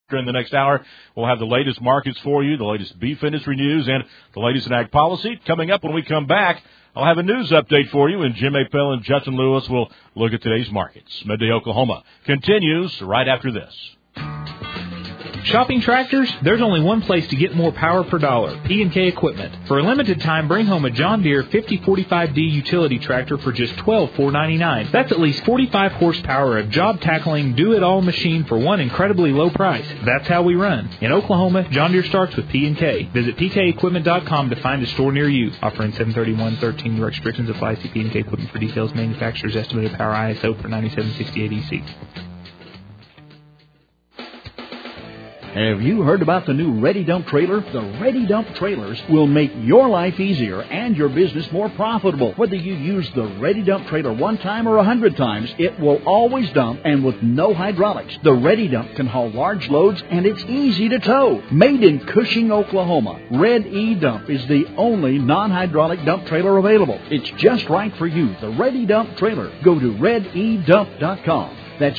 In the next hour, we'll have the latest markets for you, the latest beef industry news, and the latest in ag policy. Coming up when we come back, I'll have a news update for you, and Jim Appel and Justin Lewis will look at today's markets. Midday Oklahoma continues right after this. Shopping tractors? There's only one place to get more power per dollar, P&K Equipment. For a limited time, bring home a John Deere 5045D utility tractor for just $12,499. That's at least 45 horsepower of job-tackling, do-it-all machine for one incredibly low price. That's how we run. In Oklahoma, John Deere starts with P&K. Visit pkequipment.com to find a store near you. Offering 731.13 restrictions apply. See P&K Equipment for details. Manufacturer's estimated power ISO for 9768 EC. Have you heard about the new Ready Dump trailer? The Ready Dump trailers will make your life easier and your business more profitable. Whether you use the Ready Dump trailer one time or 100 times, it will always dump and with no hydraulics. The Ready Dump can haul large loads and it's easy to tow. Made in Cushing, Oklahoma, Red E Dump is the only non-hydraulic dump trailer available. It's just right for you. The Ready Dump trailer. Go to rededump.com. That's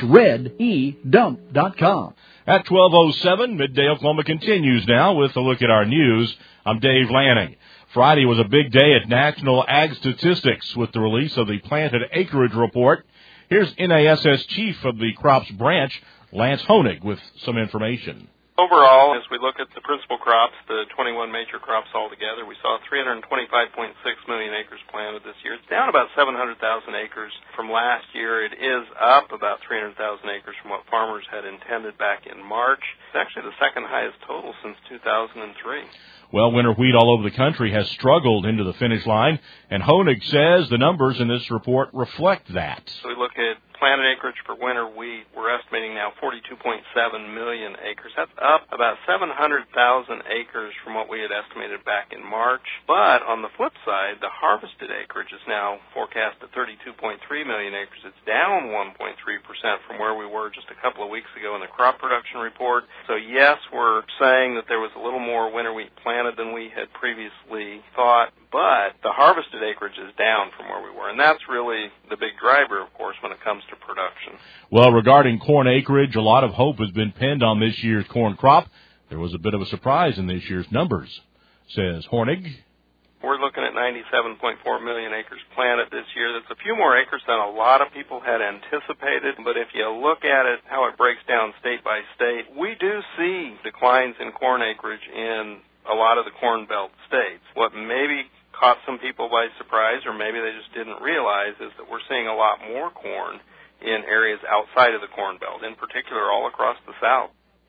rededump.com. At 12:07, Midday Oklahoma continues now with a look at our news. I'm Dave Lanning. Friday was a big day at National Ag Statistics with the release of the planted acreage report. Here's NASS Chief of the Crops Branch, Lance Honig, with some information. Overall, as we look at the principal crops, the 21 major crops altogether, we saw 325.6 million acres planted this year. It's down about 700,000 acres from last year. It is up about 300,000 acres from what farmers had intended back in March. It's actually the second highest total since 2003. Well, winter wheat all over the country has struggled into the finish line, and Honig says the numbers in this report reflect that. So we look at planted acreage for winter wheat. We're estimating now 42.7 million acres. That's up about 700,000 acres from what we had estimated back in March. But on the flip side, the harvested acreage is now forecast at 32.3 million acres. It's down 1.3% from where we were just a couple of weeks ago in the crop production report. So yes, we're saying that there was a little more winter wheat planted than we had previously thought, but the harvested acreage is down from where we were. And that's really the big driver, of course, when it comes to production. Well, regarding corn acreage, a lot of hope has been pinned on this year's corn crop. There was a bit of a surprise in this year's numbers, says Honig. We're looking at 97.4 million acres planted this year. That's a few more acres than a lot of people had anticipated. But if you look at it, how it breaks down state by state, we do see declines in corn acreage in a lot of the Corn Belt states. What maybe caught some people by surprise, or maybe they just didn't realize, is that we're seeing a lot more corn in areas outside of the Corn Belt, in particular all across the South.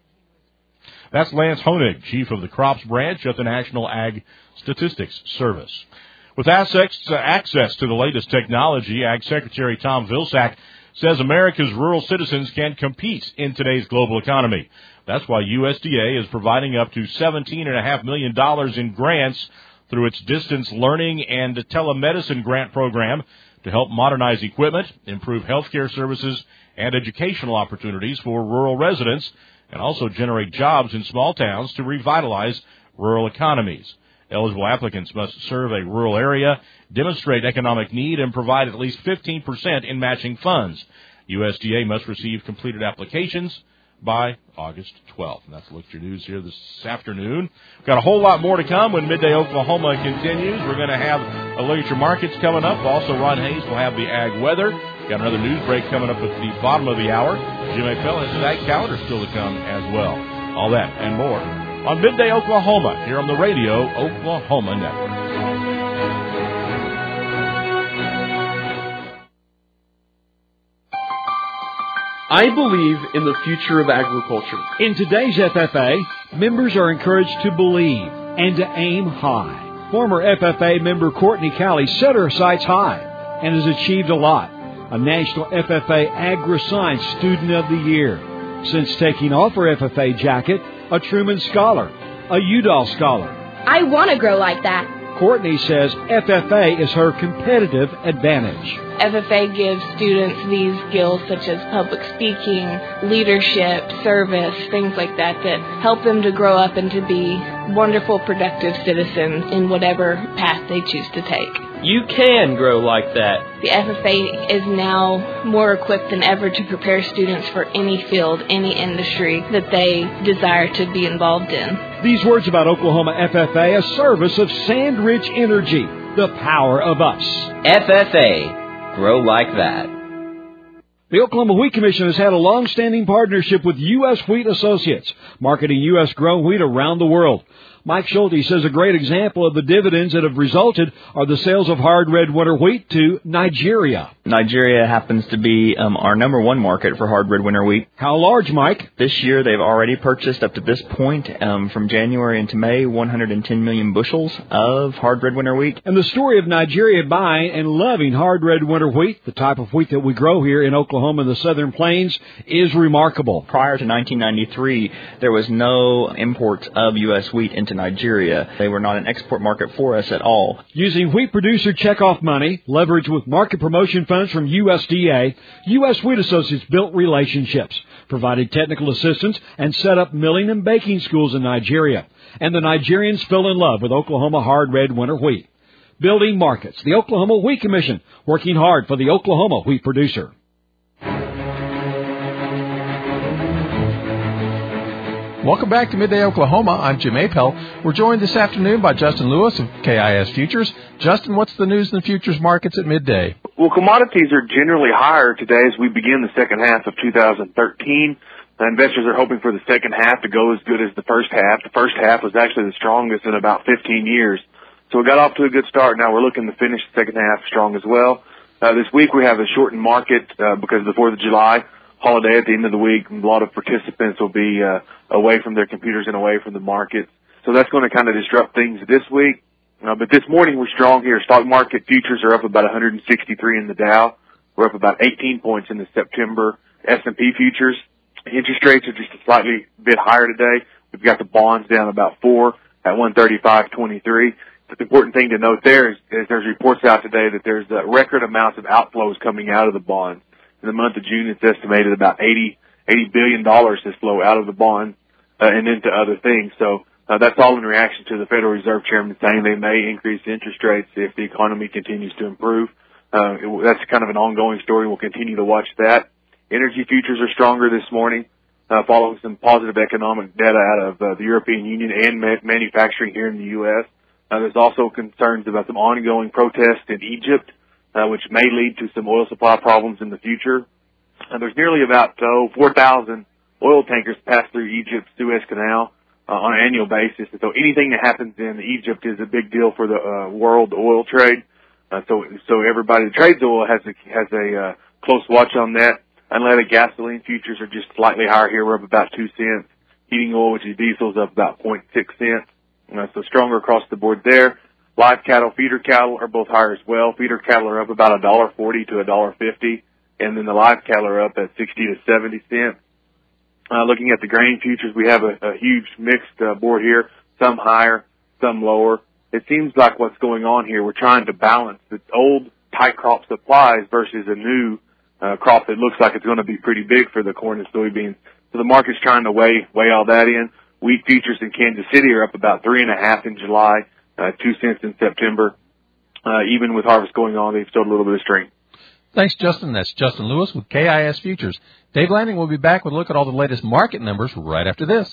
That's Lance Honig, Chief of the Crops Branch at the National Ag Statistics Service. With access to the latest technology, Ag Secretary Tom Vilsack says America's rural citizens can compete in today's global economy. That's why USDA is providing up to $17.5 million in grants through its distance learning and telemedicine grant program to help modernize equipment, improve healthcare services, and educational opportunities for rural residents, and also generate jobs in small towns to revitalize rural economies. Eligible applicants must serve a rural area, demonstrate economic need, and provide at least 15% in matching funds. USDA must receive completed applications by August 12th. And that's a look at your news here this afternoon. We've got a whole lot more to come when Midday Oklahoma continues. We're going to have a look at your markets coming up. Also, Ron Hayes will have the ag weather. Got another news break coming up at the bottom of the hour. Jim Appel has his ag calendar still to come as well. All that and more on Midday Oklahoma here on the Radio Oklahoma Network. I believe in the future of agriculture. In today's FFA, members are encouraged to believe and to aim high. Former FFA member Courtney Cowley set her sights high and has achieved a lot. A National FFA Agri-Science Student of the Year. Since taking off her FFA jacket, a Truman Scholar, a Udall Scholar. I want to grow like that. Courtney says FFA is her competitive advantage. FFA gives students these skills such as public speaking, leadership, service, things like that help them to grow up and to be wonderful, productive citizens in whatever path they choose to take. You can grow like that. The FFA is now more equipped than ever to prepare students for any field, any industry that they desire to be involved in. These words about Oklahoma FFA, a service of Sandridge Energy, the power of us. FFA, grow like that. The Oklahoma Wheat Commission has had a long-standing partnership with U.S. Wheat Associates, marketing U.S. grown wheat around the world. Mike Schulte says a great example of the dividends that have resulted are the sales of hard red winter wheat to Nigeria. Nigeria happens to be our number one market for hard red winter wheat. How large, Mike? This year they've already purchased up to this point, from January into May, 110 million bushels of hard red winter wheat. And the story of Nigeria buying and loving hard red winter wheat, the type of wheat that we grow here in Oklahoma and the Southern Plains, is remarkable. Prior to 1993, there was no imports of U.S. wheat into Nigeria. They were not an export market for us at all. Using wheat producer checkoff money, leveraged with market promotion funds from USDA, U.S. Wheat Associates built relationships, provided technical assistance, and set up milling and baking schools in Nigeria. And the Nigerians fell in love with Oklahoma hard red winter wheat. Building markets, the Oklahoma Wheat Commission, working hard for the Oklahoma wheat producer. Welcome back to Midday Oklahoma. I'm Jim Apel. We're joined this afternoon by Justin Lewis of KIS Futures. Justin, what's the news in the futures markets at midday? Well, commodities are generally higher today as we begin the second half of 2013. The investors are hoping for the second half to go as good as the first half. The first half was actually the strongest in about 15 years. So we got off to a good start. Now we're looking to finish the second half strong as well. This week we have a shortened market because of the 4th of July holiday at the end of the week. A lot of participants will be away from their computers and away from the markets. So that's going to kind of disrupt things this week. But this morning we're strong here. Stock market futures are up about 163 in the Dow. We're up about 18 points in the September S&P futures. Interest rates are just a slightly bit higher today. We've got the bonds down about 4 at 135.23. The important thing to note there is there's reports out today that there's record amounts of outflows coming out of the bonds. In the month of June, it's estimated about $80 billion has flow out of the bonds and into other things. So that's all in reaction to the Federal Reserve Chairman saying they may increase interest rates if the economy continues to improve. That's kind of an ongoing story. We'll continue to watch that. Energy futures are stronger this morning, following some positive economic data out of the European Union and manufacturing here in the U.S. There's also concerns about some ongoing protests in Egypt, which may lead to some oil supply problems in the future. There's nearly about 4,000 oil tankers pass through Egypt's Suez Canal on an annual basis. And so anything that happens in Egypt is a big deal for the world oil trade. So everybody that trades oil has a close watch on that. Unleaded gasoline futures are just slightly higher here. We're up about 2 cents. Heating oil, which is diesel, is up about 0.6 cents. So stronger across the board there. Live cattle, feeder cattle are both higher as well. Feeder cattle are up about $1.40 to $1.50, and then the live cattle are up at 60 to 70 cents. Looking at the grain futures, we have a huge mixed board here. Some higher, some lower. It seems like what's going on here, we're trying to balance the old tight crop supplies versus a new crop that looks like it's going to be pretty big for the corn and soybeans. So the market's trying to weigh all that in. Wheat futures in Kansas City are up about 3.5 in July, 2 cents in September. Even with harvest going on, they've showed a little bit of strength. Thanks, Justin. That's Justin Lewis with KIS Futures. Dave Landing will be back with a look at all the latest market numbers right after this.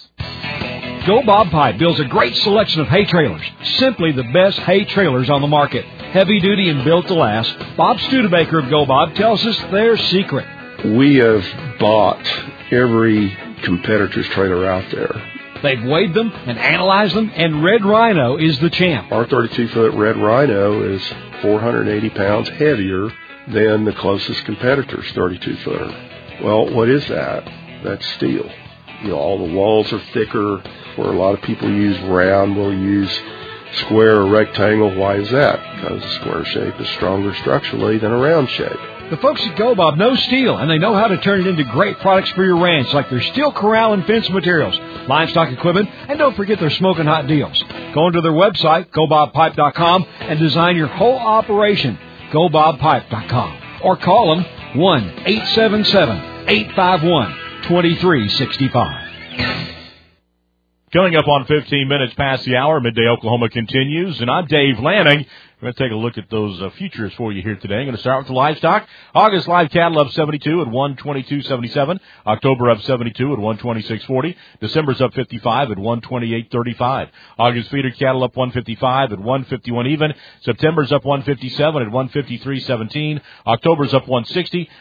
Go Bob Pipe builds a great selection of hay trailers. Simply the best hay trailers on the market. Heavy duty and built to last. Bob Studebaker of Go Bob tells us their secret. We have bought every competitor's trailer out there. They've weighed them and analyzed them, and Red Rhino is the champ. Our 32-foot Red Rhino is 480 pounds heavier than the closest competitor's 32-footer. Well, what is that? That's steel. All the walls are thicker. Where a lot of people use round, we'll use square or rectangle. Why is that? Because the square shape is stronger structurally than a round shape. The folks at Go Bob know steel, and they know how to turn it into great products for your ranch, like their steel corral and fence materials, livestock equipment, and don't forget their smoking hot deals. Go onto their website, gobobpipe.com, and design your whole operation, gobobpipe.com. Or call them 1-877-851-2365. Coming up on 15 minutes past the hour, Midday Oklahoma continues, and I'm Dave Lanning. We're going to take a look at those futures for you here today. I'm going to start with the livestock. August live cattle up 72 at 122.77. October up 72 at 126.40. December's up 55 at 128.35. August feeder cattle up 155 at 151 even. September's up 157 at 153.17. October's up 160,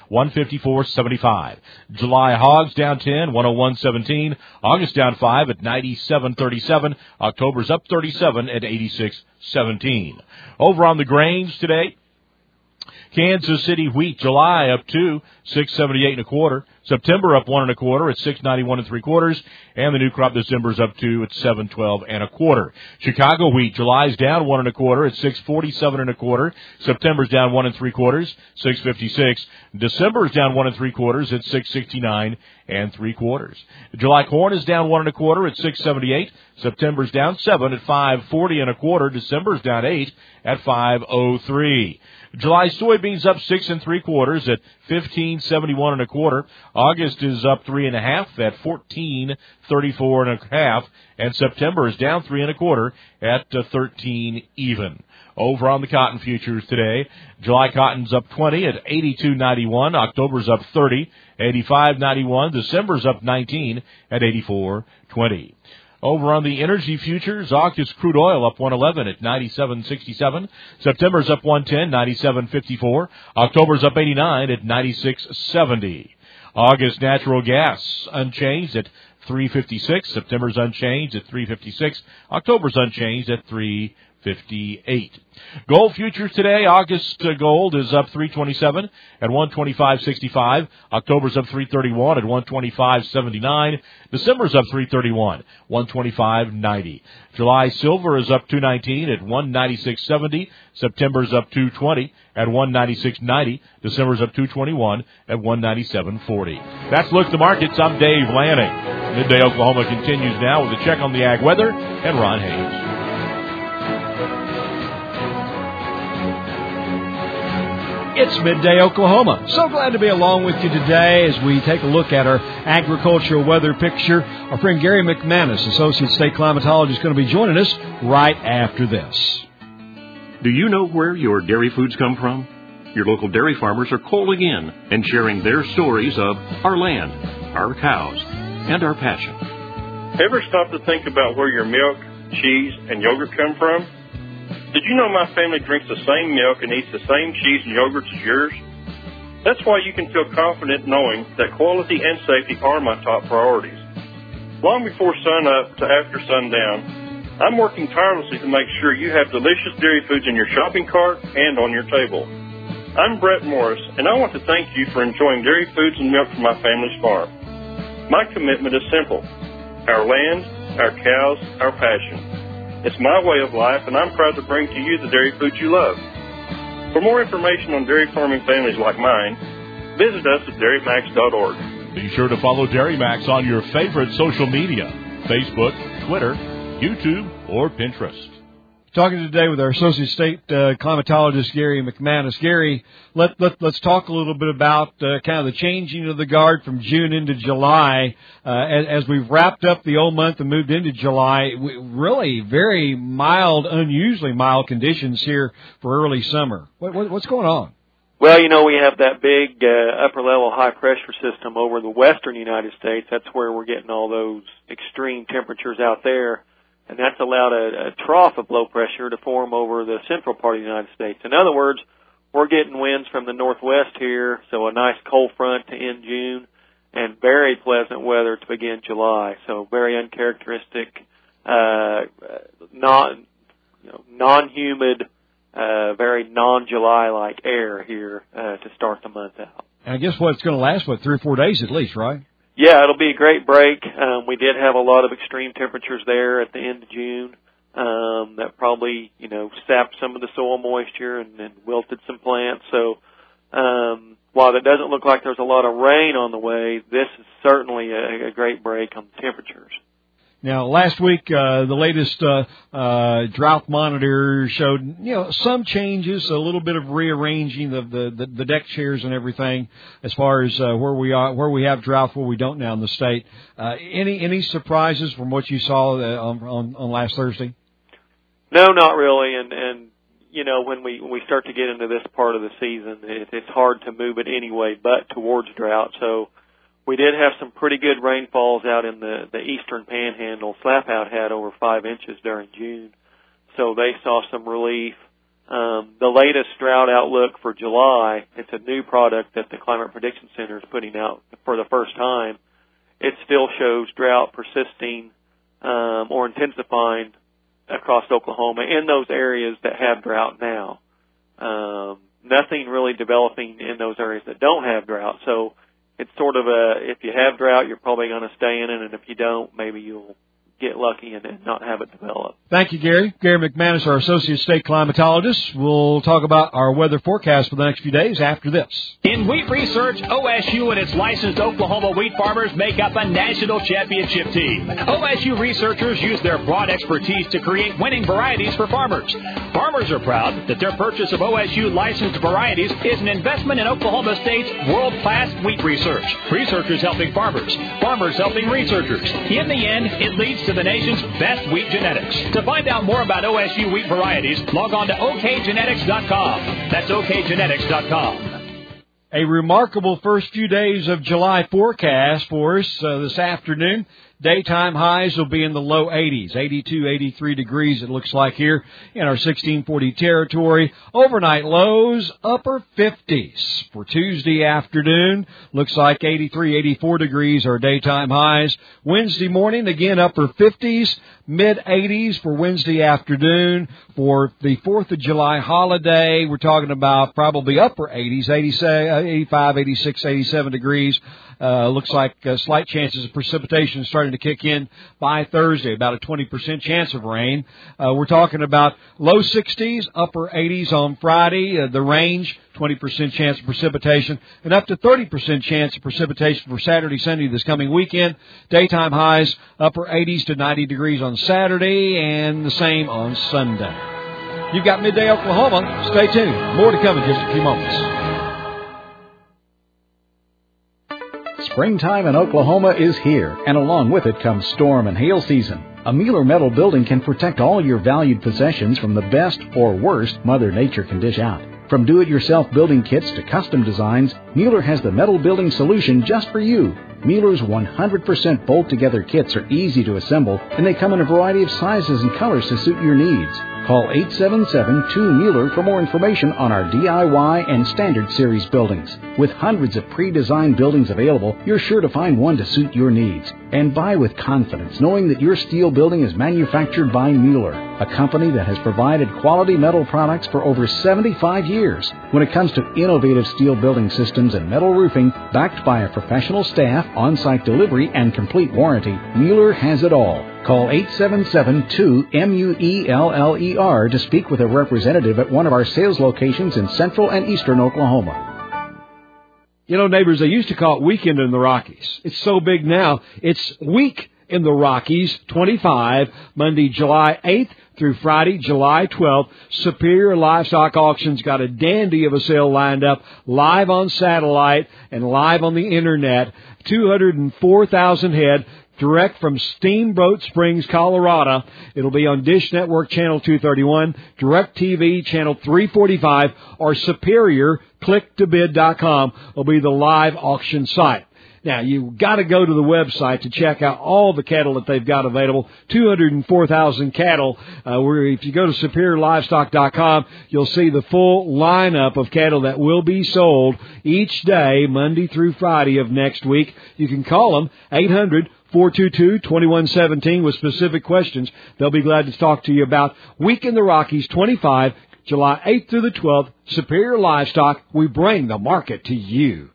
154.75. July hogs down 10, 101.17. August down 5 at 97.37. October's up 37 at 86.17. Over on the grains today, Kansas City wheat, July up 2, 6.78 and a quarter. September up 1 and a quarter at 6.91 and 3/4, and the new crop December's up 2 at 7.12 and a quarter. Chicago wheat, July's down 1 and a quarter at 6.47 and a quarter. September's down 1 and 3/4, 6.56. December's down 1 and 3/4 at 6.69 and 3/4. July corn is down 1 and a quarter at 6.78. September's down 7 at 5.40 and a quarter. December's down 8 at 5.03. July soybeans up 6 and 3/4 at 15.71 and a quarter. August is up 3 1/2 at 14.34 1/2, and September is down 3 1/4 at 13 even. Over on the cotton futures today, July cotton's up 20 at 82.91. October's up 30, 85.91. December's up 19 at 84.20. Over on the energy futures, August crude oil up 111 at 97.67. September's up 110, 97.54. October's up 89 at 96.70. August natural gas unchanged at 3.56. September's unchanged at 3.56. October's unchanged at 3.58. Gold futures today, August gold is up 327 at 125.65. October's up 331 at 125.79. December's up 331, 125.90. July silver is up 219 at 196.70. September's up 220 at 196.90. December's up 221 at 197.40. That's Look at the Markets. I'm Dave Lanning. Midday Oklahoma continues now with a check on the ag weather and Ron Hayes. It's Midday Oklahoma. So glad to be along with you today as we take a look at our agricultural weather picture. Our friend Gary McManus, Associate State Climatologist, is going to be joining us right after this. Do you know where your dairy foods come from? Your local dairy farmers are calling in and sharing their stories of our land, our cows, and our passion. Ever stop to think about where your milk, cheese, and yogurt come from? Did you know my family drinks the same milk and eats the same cheese and yogurts as yours? That's why you can feel confident knowing that quality and safety are my top priorities. Long before sun up to after sundown, I'm working tirelessly to make sure you have delicious dairy foods in your shopping cart and on your table. I'm Brett Morris, and I want to thank you for enjoying dairy foods and milk from my family's farm. My commitment is simple: our land, our cows, our passion. It's my way of life, and I'm proud to bring to you the dairy foods you love. For more information on dairy farming families like mine, visit us at dairymax.org. Be sure to follow DairyMax on your favorite social media: Facebook, Twitter, YouTube, or Pinterest. Talking today with our Associate State Climatologist, Gary McManus. Gary, let's talk a little bit about kind of the changing of the guard from June into July. As we've wrapped up the old month and moved into July, really very mild, unusually mild conditions here for early summer. What's going on? Well, you know, we have that big upper-level high-pressure system over the western United States. That's where we're getting all those extreme temperatures out there. And that's allowed a trough of low pressure to form over the central part of the United States. In other words, we're getting winds from the northwest here, so a nice cold front to end June, and very pleasant weather to begin July. So very uncharacteristic, non-humid, very non-July-like air here to start the month out. And I guess it's going to last, 3 or 4 days at least, right? Yeah, it'll be a great break. We did have a lot of extreme temperatures there at the end of June that probably, sapped some of the soil moisture and wilted some plants. So while it doesn't look like there's a lot of rain on the way, this is certainly a great break on temperatures. Now, last week, the latest drought monitor showed, some changes, a little bit of rearranging of the deck chairs and everything as far as where we have drought, where we don't now in the state. Any surprises from what you saw on last Thursday? No, not really. And when we start to get into this part of the season, it's hard to move it anyway but towards drought. So we did have some pretty good rainfalls out in the eastern panhandle. Slapout had over 5 inches during June, so they saw some relief. The latest drought outlook for July, it's a new product that the Climate Prediction Center is putting out for the first time. It still shows drought persisting or intensifying across Oklahoma in those areas that have drought now. Nothing really developing in those areas that don't have drought. So it's sort of if you have drought, you're probably going to stay in it, and if you don't, maybe you'll get lucky and not have it develop. Thank you, Gary. Gary McManus, our Associate State Climatologist. We'll talk about our weather forecast for the next few days after this. In wheat research, OSU and its licensed Oklahoma wheat farmers make up a national championship team. OSU researchers use their broad expertise to create winning varieties for farmers. Farmers are proud that their purchase of OSU licensed varieties is an investment in Oklahoma State's world-class wheat research. Researchers helping farmers, farmers helping researchers. In the end, it leads to the nation's best wheat genetics. To find out more about OSU wheat varieties, log on to okgenetics.com. That's okgenetics.com. A remarkable first few days of July forecast for us this afternoon. Daytime highs will be in the low 80s, 82, 83 degrees it looks like here in our 1640 territory. Overnight lows, upper 50s. For Tuesday afternoon, looks like 83, 84 degrees are daytime highs. Wednesday morning, again, upper 50s, mid-80s for Wednesday afternoon. For the 4th of July holiday, we're talking about probably upper 80s, 85, 86, 87 degrees. Looks like slight chances of precipitation starting to kick in by Thursday, about a 20% chance of rain. We're talking about low 60s, upper 80s on Friday. The range, 20% chance of precipitation, and up to 30% chance of precipitation for Saturday, Sunday this coming weekend. Daytime highs, upper 80s to 90 degrees on Saturday, and the same on Sunday. You've got Midday Oklahoma. Stay tuned. More to come in just a few moments. Springtime in Oklahoma is here, and along with it comes storm and hail season. A Mueller Metal building can protect all your valued possessions from the best or worst Mother Nature can dish out. From do-it-yourself building kits to custom designs, Mueller has the metal building solution just for you. Mueller's 100% bolt-together kits are easy to assemble, and they come in a variety of sizes and colors to suit your needs. Call 877-2-MUELLER for more information on our DIY and Standard Series buildings. With hundreds of pre-designed buildings available, you're sure to find one to suit your needs. And buy with confidence, knowing that your steel building is manufactured by Mueller, a company that has provided quality metal products for over 75 years. When it comes to innovative steel building systems and metal roofing, backed by a professional staff, on-site delivery, and complete warranty, Mueller has it all. Call 877-2-MUELLER to speak with a representative at one of our sales locations in central and eastern Oklahoma. You know, neighbors, they used to call it Weekend in the Rockies. It's so big now, it's Week in the Rockies 25, Monday, July 8th through Friday, July 12th. Superior Livestock Auctions got a dandy of a sale lined up, live on satellite and live on the Internet. 204,000 head. Direct from Steamboat Springs, Colorado. It'll be on Dish Network Channel 231, DirecTV Channel 345, or Superior, ClickToBid.com will be the live auction site. Now, you've got to go to the website to check out all the cattle that they've got available. 204,000 cattle. If you go to SuperiorLivestock.com, you'll see the full lineup of cattle that will be sold each day, Monday through Friday of next week. You can call them 800-422-2117 with specific questions. They'll be glad to talk to you about Week in the Rockies 25, July 8th through the 12th. Superior Livestock, we bring the market to you.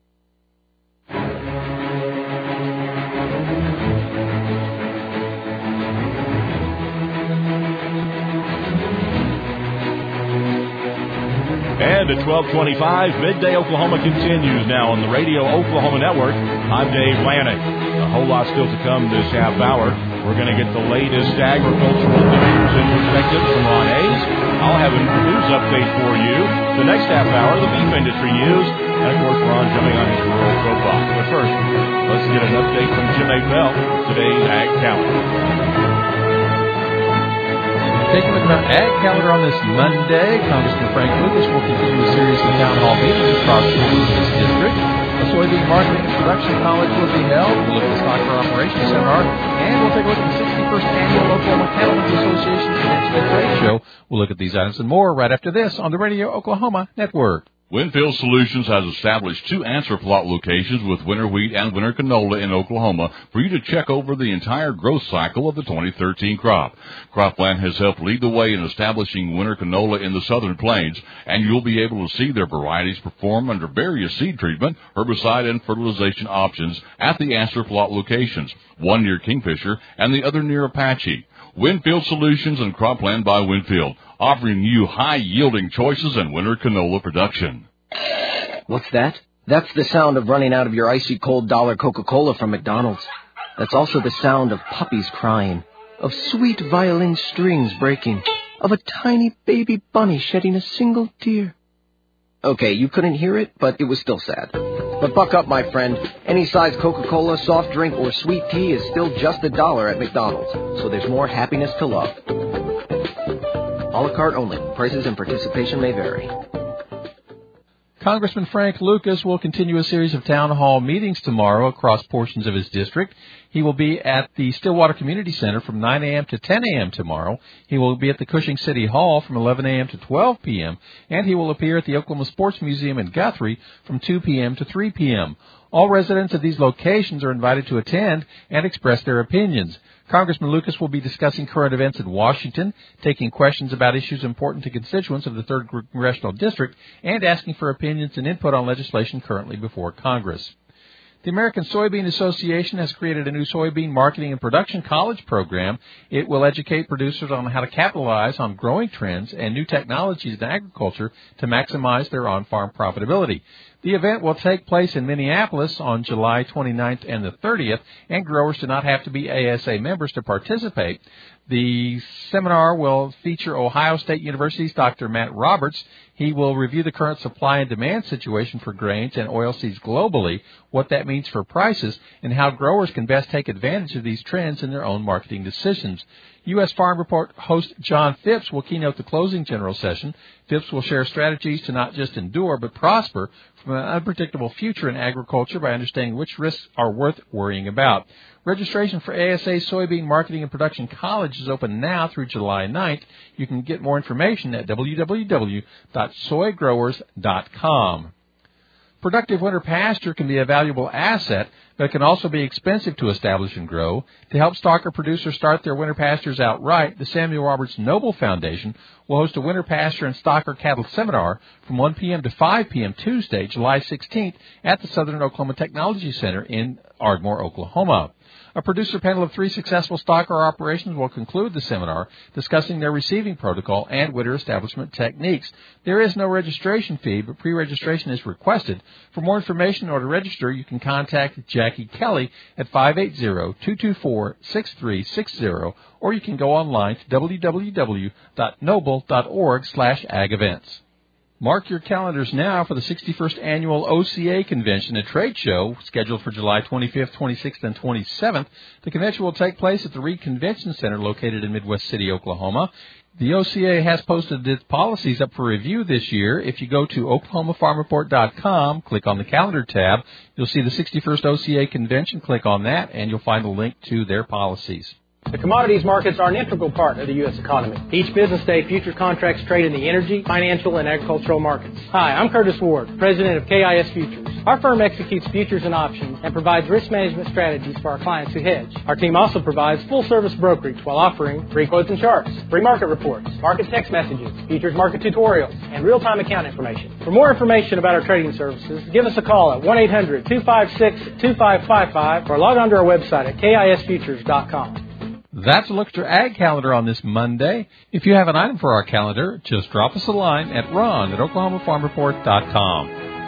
And at 12:25, Midday Oklahoma continues now on the Radio Oklahoma Network. I'm Dave Lannick. A whole lot still to come this half hour. We're going to get the latest agricultural news and perspectives from Ron Hayes. I'll have a news update for you. The next half hour, the beef industry news. And, of course, Ron jumping on his rural profile. But first, let's get an update from Jim Appel, today's Ag Calendar. Taking a look at our ag calendar on this Monday, Congressman Frank Lucas will continue a series of town hall meetings across the his district. A soybean marketing and production college will be held. We'll look at the Stocker Operations Seminar, and we'll take a look at the 61st Annual Oklahoma Cattlemen's Association Convention and Trade Show. We'll look at these items and more right after this on the Radio Oklahoma Network. Winfield Solutions has established 2 answer plot locations with winter wheat and winter canola in Oklahoma for you to check over the entire growth cycle of the 2013 crop. Cropland has helped lead the way in establishing winter canola in the southern plains, and you'll be able to see their varieties perform under various seed treatment, herbicide, and fertilization options at the answer plot locations, one near Kingfisher and the other near Apache. Winfield Solutions and Cropland by Winfield, offering you high-yielding choices and winter canola production. What's that? That's the sound of running out of your icy cold $1 Coca-Cola from McDonald's. That's also the sound of puppies crying, of sweet violin strings breaking, of a tiny baby bunny shedding a single tear. Okay, you couldn't hear it, but it was still sad. But buck up, my friend. Any size Coca-Cola, soft drink, or sweet tea is still just $1 at McDonald's, so there's more happiness to love. A la carte only. Prices and participation may vary. Congressman Frank Lucas will continue a series of town hall meetings tomorrow across portions of his district. He will be at the Stillwater Community Center from 9 a.m. to 10 a.m. tomorrow. He will be at the Cushing City Hall from 11 a.m. to 12 p.m., and he will appear at the Oklahoma Sports Museum in Guthrie from 2 p.m. to 3 p.m. All residents of these locations are invited to attend and express their opinions. Congressman Lucas will be discussing current events in Washington, taking questions about issues important to constituents of the 3rd Congressional District, and asking for opinions and input on legislation currently before Congress. The American Soybean Association has created a new soybean marketing and production college program. It will educate producers on how to capitalize on growing trends and new technologies in agriculture to maximize their on-farm profitability. The event will take place in Minneapolis on July 29th and the 30th, and growers do not have to be ASA members to participate. The seminar will feature Ohio State University's Dr. Matt Roberts. He will review the current supply and demand situation for grains and oilseeds globally, what that means for prices, and how growers can best take advantage of these trends in their own marketing decisions. U.S. Farm Report host John Phipps will keynote the closing general session. Phipps will share strategies to not just endure but prosper from an unpredictable future in agriculture by understanding which risks are worth worrying about. Registration for ASA Soybean Marketing and Production College is open now through July 9th. You can get more information at www.soygrowers.com. Productive winter pasture can be a valuable asset, but it can also be expensive to establish and grow. To help stocker producers start their winter pastures outright, the Samuel Roberts Noble Foundation will host a winter pasture and stocker cattle seminar from 1 p.m. to 5 p.m. Tuesday, July 16th at the Southern Oklahoma Technology Center in Ardmore, Oklahoma. A producer panel of 3 successful stocker operations will conclude the seminar, discussing their receiving protocol and winter establishment techniques. There is no registration fee, but pre-registration is requested. For more information or to register, you can contact Jackie Kelly at 580-224-6360, or you can go online to www.noble.org/ag-events. Mark your calendars now for the 61st Annual OCA Convention and Trade Show, scheduled for July 25th, 26th, and 27th. The convention will take place at the Reed Convention Center located in Midwest City, Oklahoma. The OCA has posted its policies up for review this year. If you go to OklahomaFarmReport.com, click on the Calendar tab, you'll see the 61st OCA Convention. Click on that, and you'll find a link to their policies. The commodities markets are an integral part of the U.S. economy. Each business day, futures contracts trade in the energy, financial, and agricultural markets. Hi, I'm Curtis Ward, president of KIS Futures. Our firm executes futures and options and provides risk management strategies for our clients who hedge. Our team also provides full-service brokerage while offering free quotes and charts, free market reports, market text messages, futures market tutorials, and real-time account information. For more information about our trading services, give us a call at 1-800-256-2555 or log on to our website at KISFutures.com. That's a look at your ag calendar on this Monday. If you have an item for our calendar, just drop us a line at ron@OklahomaFarmReport.com.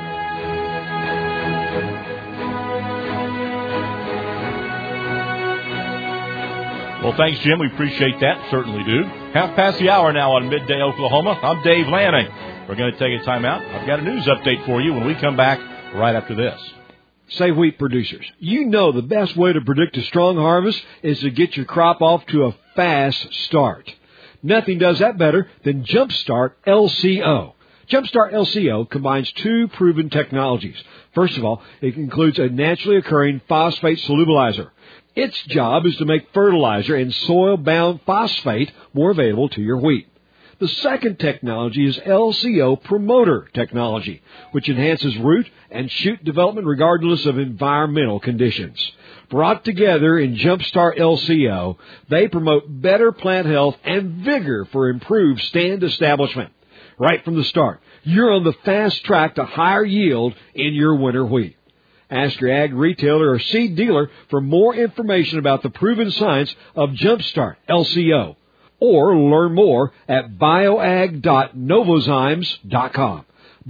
Well, thanks, Jim. We appreciate that. Certainly do. 1:30 now on Midday Oklahoma. I'm Dave Lanning. We're going to take a time out. I've got a news update for you when we come back right after this. Say, wheat producers, you know the best way to predict a strong harvest is to get your crop off to a fast start. Nothing does that better than Jumpstart LCO. Jumpstart LCO combines two proven technologies. First of all, it includes a naturally occurring phosphate solubilizer. Its job is to make fertilizer and soil-bound phosphate more available to your wheat. The second technology is LCO Promoter technology, which enhances root and shoot development regardless of environmental conditions. Brought together in Jumpstart LCO, they promote better plant health and vigor for improved stand establishment. Right from the start, you're on the fast track to higher yield in your winter wheat. Ask your ag retailer or seed dealer for more information about the proven science of Jumpstart LCO, or learn more at bioag.novozymes.com.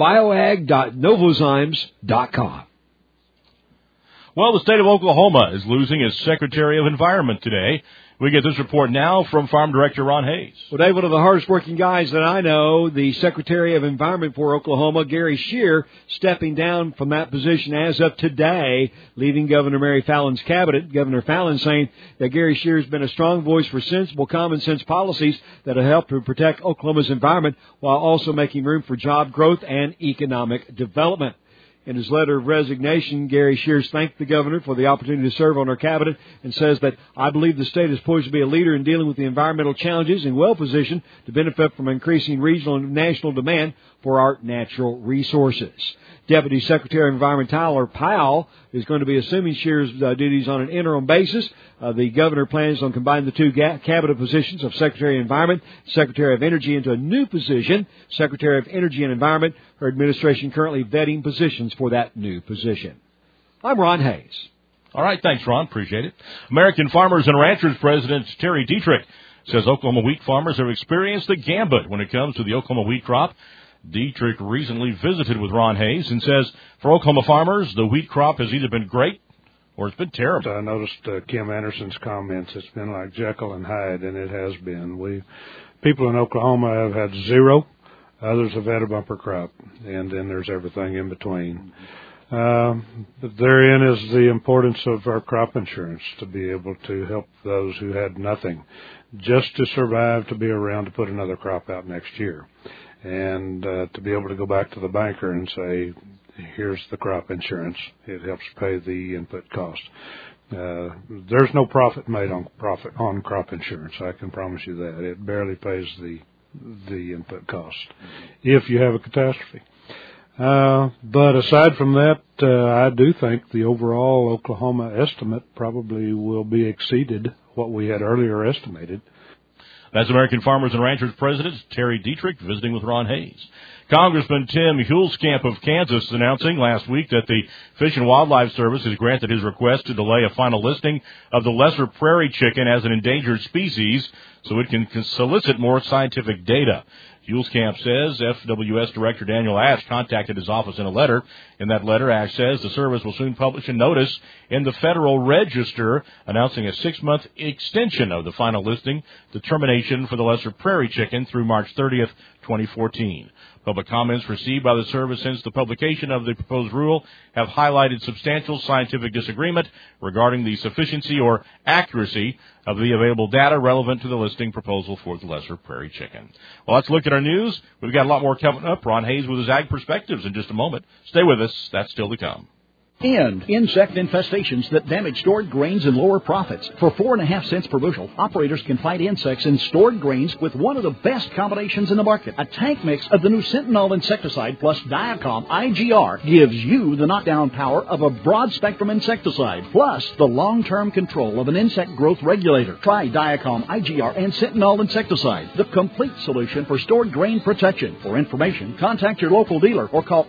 bioag.novozymes.com. Well, the state of Oklahoma is losing its Secretary of Environment today. We get this report now from Farm Director Ron Hayes. Well, Dave, one of the hardest working guys that I know, the Secretary of Environment for Oklahoma, Gary Scheer, stepping down from that position as of today, leaving Governor Mary Fallon's cabinet. Governor Fallon saying that Gary Scheer has been a strong voice for sensible, common sense policies that will help to protect Oklahoma's environment while also making room for job growth and economic development. In his letter of resignation, Gary Scheers thanked the governor for the opportunity to serve on our cabinet and says that, I believe the state is poised to be a leader in dealing with the environmental challenges and well-positioned to benefit from increasing regional and national demand for our natural resources. Deputy Secretary of Environment Tyler Powell is going to be assuming Scheer's duties on an interim basis. The governor plans on combining the two cabinet positions of Secretary of Environment, Secretary of Energy into a new position, Secretary of Energy and Environment. Her administration currently vetting positions for that new position. I'm Ron Hayes. All right, thanks, Ron. Appreciate it. American Farmers and Ranchers President Terry Dietrich says Oklahoma wheat farmers have experienced the gambit when it comes to the Oklahoma wheat crop. Dietrich recently visited with Ron Hayes and says for Oklahoma farmers, the wheat crop has either been great or it's been terrible. I noticed Kim Anderson's comments. It's been like Jekyll and Hyde, and it has been. People in Oklahoma have had zero. Others have had a bumper crop, and then there's everything in between. Therein is the importance of our crop insurance, to be able to help those who had nothing, just to survive, to be around to put another crop out next year. And to be able to go back to the banker and say, here's the crop insurance. It helps pay the input cost. There's no profit made on crop insurance. I can promise you that. It barely pays the input cost if you have a catastrophe. But aside from that, I do think the overall Oklahoma estimate probably will be exceeded what we had earlier estimated. That's American Farmers and Ranchers President Terry Dietrich visiting with Ron Hayes. Congressman Tim Huelskamp of Kansas announcing last week that the Fish and Wildlife Service has granted his request to delay a final listing of the lesser prairie chicken as an endangered species so it can solicit more scientific data. Huelskamp says FWS Director Daniel Ash contacted his office in a letter. In that letter, Ash says the service will soon publish a notice in the Federal Register announcing a 6-month extension of the final listing determination for the lesser prairie chicken through March 30th, 2014. Public comments received by the service since the publication of the proposed rule have highlighted substantial scientific disagreement regarding the sufficiency or accuracy of the available data relevant to the listing proposal for the lesser prairie chicken. Well, let's look at our news. We've got a lot more coming up. Ron Hayes with his Ag Perspectives in just a moment. Stay with us. That's still to come. And insect infestations that damage stored grains and lower profits. For 4.5 cents per bushel, operators can fight insects in stored grains with one of the best combinations in the market. A tank mix of the new Sentinel insecticide plus Diacom IGR gives you the knockdown power of a broad-spectrum insecticide, plus the long-term control of an insect growth regulator. Try Diacom IGR and Sentinel insecticide, the complete solution for stored grain protection. For information, contact your local dealer or call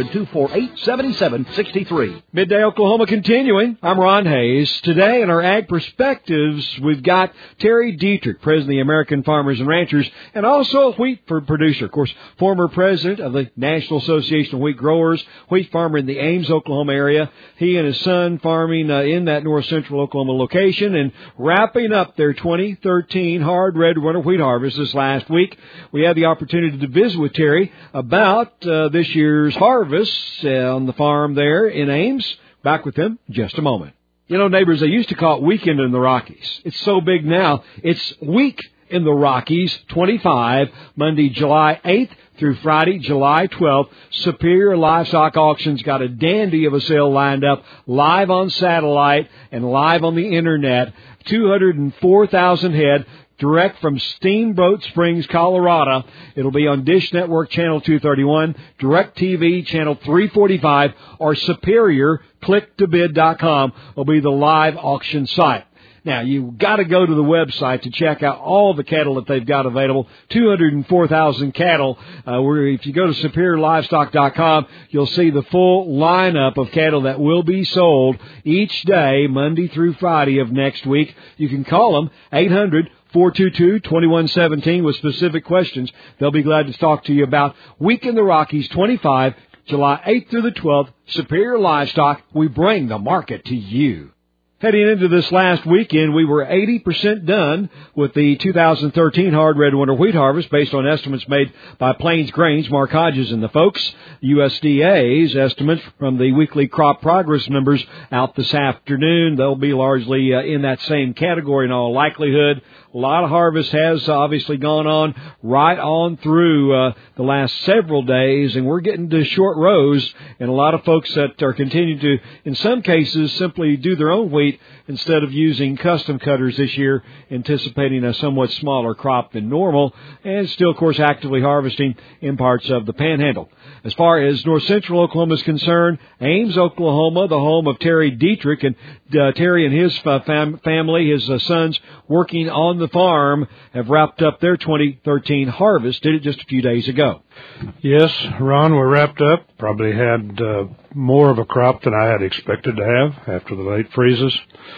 800-248-7763. Midday Oklahoma continuing. I'm Ron Hayes. Today in our Ag Perspectives, we've got Terry Dietrich, President of the American Farmers and Ranchers, and also a wheat producer. Of course, former president of the National Association of Wheat Growers, wheat farmer in the Ames, Oklahoma area. He and his son farming in that north central Oklahoma location and wrapping up their 2013 hard red winter wheat harvest this last week. We had the opportunity to visit with Terry about this year's harvest on the farm there in Ames. Back with them in just a moment. You know, neighbors, they used to call it weekend in the Rockies. It's so big now, it's week in the Rockies, 25, Monday, July 8th through Friday, July 12th. Superior Livestock Auctions got a dandy of a sale lined up, live on satellite and live on the Internet. 204,000 head, direct from Steamboat Springs, Colorado. It'll be on Dish Network Channel 231, DirecTV Channel 345, or Superior, ClickToBid.com will be the live auction site. Now, you've got to go to the website to check out all the cattle that they've got available. 204,000 cattle. If you go to SuperiorLivestock.com, you'll see the full lineup of cattle that will be sold each day, Monday through Friday of next week. You can call them 800-422-2117 with specific questions. They'll be glad to talk to you about Week in the Rockies 25, July 8th through the 12th. Superior Livestock, we bring the market to you. Heading into this last weekend, we were 80% done with the 2013 hard red winter wheat harvest based on estimates made by Plains Grains, Mark Hodges and the folks. USDA's estimates from the weekly crop progress numbers out this afternoon. They'll be largely in that same category in all likelihood. A lot of harvest has obviously gone on right on through the last several days, and we're getting to short rows, and a lot of folks that are continuing to, in some cases, simply do their own wheat instead of using custom cutters this year, anticipating a somewhat smaller crop than normal, and still, of course, actively harvesting in parts of the Panhandle. As far as north central Oklahoma is concerned, Ames, Oklahoma, the home of Terry Dietrich, and Terry and his family, his sons working on the farm, have wrapped up their 2013 harvest. Did it just a few days ago. Yes, Ron, we're wrapped up. Probably had more of a crop than I had expected to have after the late freezes.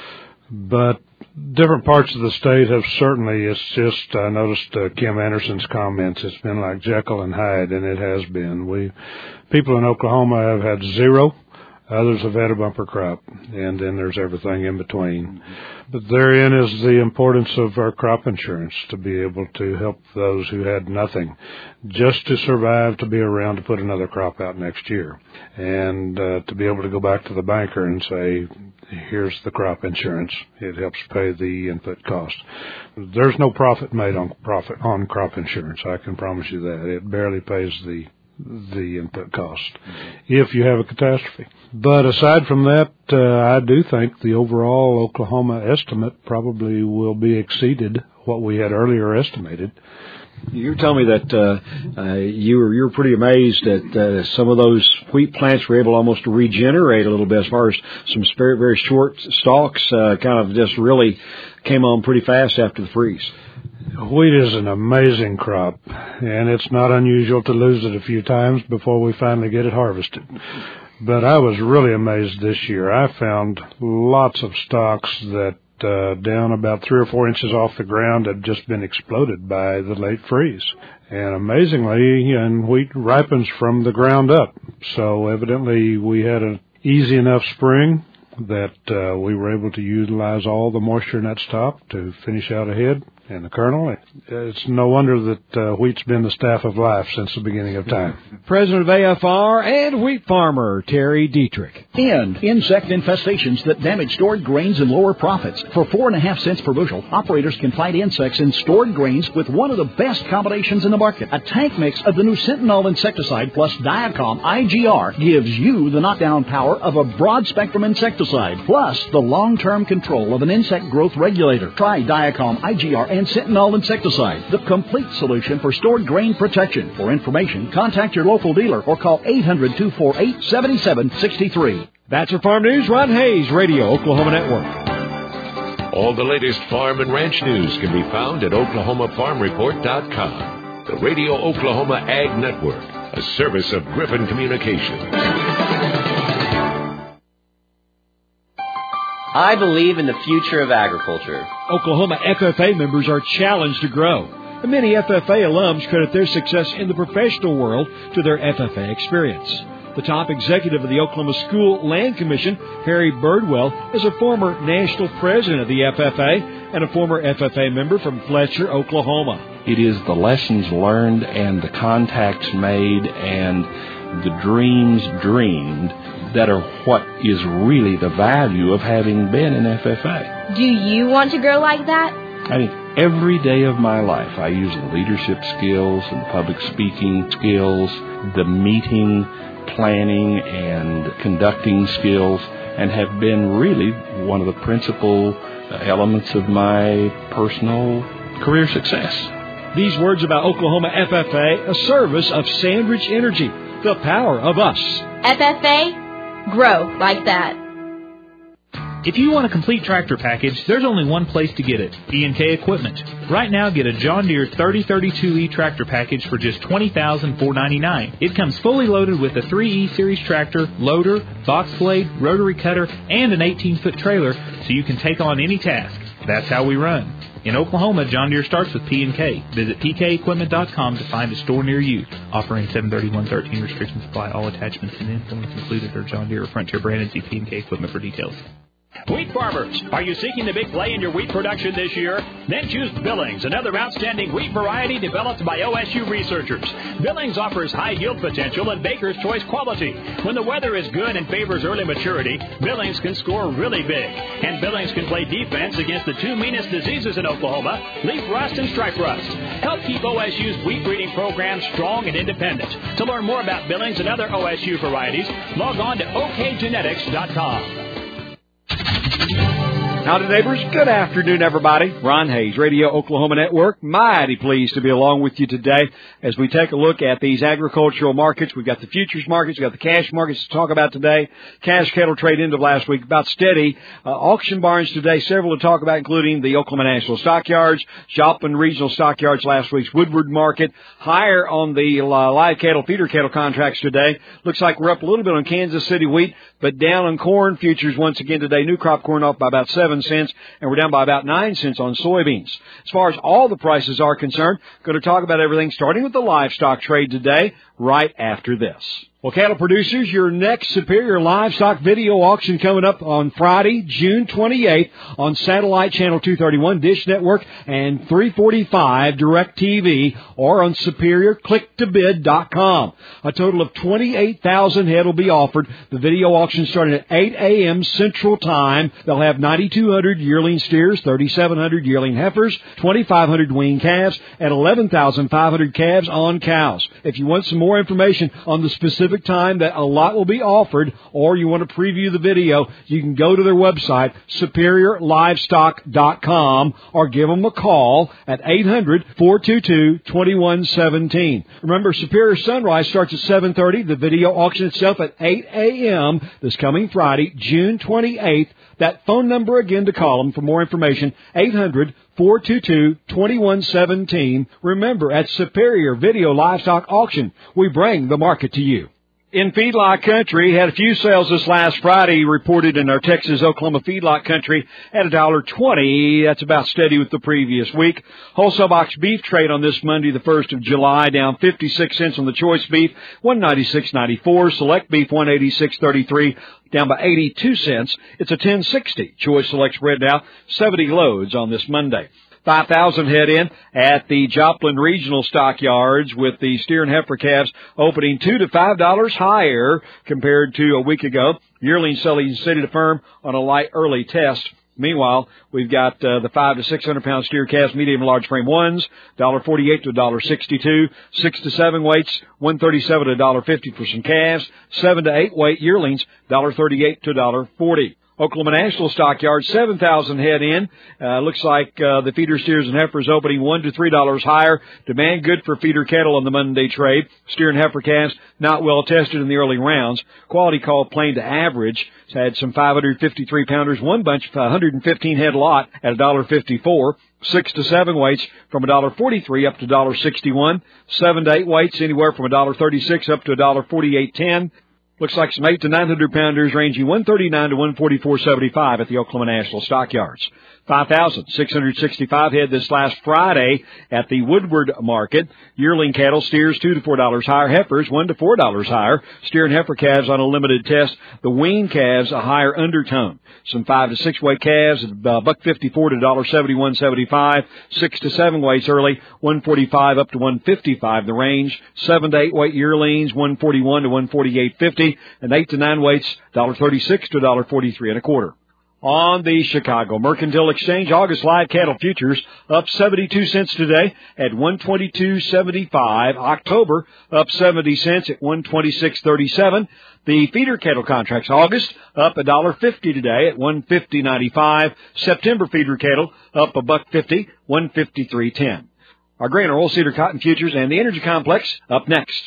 But different parts of the state have certainly, I noticed Kim Anderson's comments, it's been like Jekyll and Hyde, and it has been. People in Oklahoma have had zero. Others have had a bumper crop, and then there's everything in between. But therein is the importance of our crop insurance, to be able to help those who had nothing, just to survive, to be around to put another crop out next year, and to be able to go back to the banker and say, here's the crop insurance. It helps pay the input cost. There's no profit made on crop insurance, I can promise you that. It barely pays the input cost if you have a catastrophe. But aside from that, I do think the overall Oklahoma estimate probably will be exceeded what we had earlier estimated. You're telling me that you were pretty amazed that some of those wheat plants were able almost to regenerate a little bit, as far as some very, very short stalks kind of just really came on pretty fast after the freeze. Wheat is an amazing crop, and it's not unusual to lose it a few times before we finally get it harvested. But I was really amazed this year. I found lots of stalks that down about 3 or 4 inches off the ground had just been exploded by the late freeze. And amazingly, wheat ripens from the ground up. So evidently we had an easy enough spring that we were able to utilize all the moisture in that stalk to finish out ahead. And the kernel, it's no wonder that wheat's been the staff of life since the beginning of time. President of AFR and wheat farmer Terry Dietrich. And insect infestations that damage stored grains and lower profits. For 4.5 cents per bushel, operators can fight insects in stored grains with one of the best combinations in the market. A tank mix of the new Sentinel insecticide plus Diacom IGR gives you the knockdown power of a broad-spectrum insecticide, plus the long-term control of an insect growth regulator. Try Diacom IGR and Sentinel insecticide, the complete solution for stored grain protection. For information, contact your local dealer or call 800-248-7763. That's your Farm News. Ron Hayes, Radio Oklahoma Network. All the latest farm and ranch news can be found at OklahomaFarmReport.com. The Radio Oklahoma Ag Network, a service of Griffin Communications. I believe in the future of agriculture. Oklahoma FFA members are challenged to grow. And many FFA alums credit their success in the professional world to their FFA experience. The top executive of the Oklahoma School Land Commission, Harry Birdwell, is a former national president of the FFA and a former FFA member from Fletcher, Oklahoma. It is the lessons learned and the contacts made and the dreams dreamed that are what is really the value of having been in FFA. Do you want to grow like that? I think every day of my life I use the leadership skills and the public speaking skills, the meeting, planning, and conducting skills, and have been really one of the principal elements of my personal career success. These words about Oklahoma FFA, a service of Sandridge Energy, the power of us. FFA, grow like that. If you want a complete tractor package, there's only one place to get it, E&K Equipment. Right now, get a John Deere 3032E tractor package for just $20,499. It comes fully loaded with a 3E Series tractor, loader, box blade, rotary cutter, and an 18-foot trailer, so you can take on any task. That's how we run. In Oklahoma, John Deere starts with P&K. Visit pkequipment.com to find a store near you. Offering 731.13 restrictions apply. All attachments and influence included are John Deere or Frontier branded. See P&K Equipment for details. Wheat farmers, are you seeking the big play in your wheat production this year? Then choose Billings, another outstanding wheat variety developed by OSU researchers. Billings offers high yield potential and Baker's Choice quality. When the weather is good and favors early maturity, Billings can score really big. And Billings can play defense against the two meanest diseases in Oklahoma, leaf rust and stripe rust. Help keep OSU's wheat breeding program strong and independent. To learn more about Billings and other OSU varieties, log on to okgenetics.com. Howdy, neighbors. Good afternoon, everybody. Ron Hayes, Radio Oklahoma Network. Mighty pleased to be along with you today as we take a look at these agricultural markets. We've got the futures markets. We've got the cash markets to talk about today. Cash cattle trade end of last week, about steady. Auction barns today, several to talk about, including the Oklahoma National Stockyards, Joplin Regional Stockyards last week's Woodward Market. Higher on the live cattle, feeder cattle contracts today. Looks like we're up a little bit on Kansas City wheat, but down on corn futures once again today. New crop corn off by about 7 cents, and we're down by about 9 cents on soybeans. As far as all the prices are concerned, going to talk about everything starting with the livestock trade today, right after this. Well, cattle producers, your next Superior Livestock video auction coming up on Friday, June 28th on Satellite Channel 231, Dish Network, and 345 DirecTV, or on SuperiorClickToBid.com. A total of 28,000 head will be offered. The video auction starting at 8 a.m. Central Time. They'll have 9,200 yearling steers, 3,700 yearling heifers, 2,500 weaned calves, and 11,500 calves on cows. If you want some more information on the specific time that a lot will be offered, or you want to preview the video, you can go to their website, SuperiorLivestock.com, or give them a call at 800-422-2117. Remember, Superior Sunrise starts at 7:30. The video auction itself at 8 a.m. this coming Friday, June 28th. That phone number again to call them for more information, 800-422-2117. Remember, at Superior Video Livestock Auction, we bring the market to you. In feedlot country, had a few sales this last Friday, reported in our Texas, Oklahoma feedlot country at $1.20. That's about steady with the previous week. Wholesale box beef trade on this Monday, the 1st of July, down 56 cents on the choice beef, $196.94. Select beef, $186.33. Down by 82 cents. It's a $10.60. Choice Select spread now, 70 loads on this Monday. 5,000 head in at the Joplin Regional Stockyards, with the steer and heifer calves opening $2 to $5 higher compared to a week ago. Yearling selling steady to firm on a light early test. Meanwhile, we've got the 5 to 600 pound steer calves, medium and large frame ones, $1.48 to $1.62. 6 to 7 weights, $1.37 to $1.50 for some calves. 7 to 8 weight yearlings, $1.38 to $1.40. Oklahoma National Stockyards, 7,000 head in. Looks like the feeder steers and heifers opening $1 to $3 higher. Demand good for feeder cattle on the Monday trade. Steer and heifer calves not well tested in the early rounds. Quality called plain to average. It's had some 553 pounders, one bunch of 115 head lot at $1.54. 6 to 7 weights from $1.43 up to $1.61. 7 to 8 weights anywhere from $1.36 up to $1.48.10. Looks like some 8 to 900 pounders ranging $139 to $144.75 at the Oklahoma National Stockyards. 5,665 head this last Friday at the Woodward Market. Yearling cattle, steers $2 to $4 higher, heifers $1 to $4 higher. Steer and heifer calves on a limited test. The weaned calves a higher undertone. Some 5 to 6 weight calves at $1.54 to $1.71.75. 6 to 7 weights early, $1.45 up to $1.55 the range. 7 to 8 weight yearlings, $1.41 to $1.48.50, and 8 to 9 weights, $1.36 to $1.43 and a quarter. on the Chicago Mercantile Exchange. August live cattle futures up 72 cents today at 122.75. October up 70 cents at 126.37. The feeder cattle contracts August up $1.50 today at 150.95. September feeder cattle up $1.50, 153.10. Our grain or oilseed cotton futures and the energy complex up next.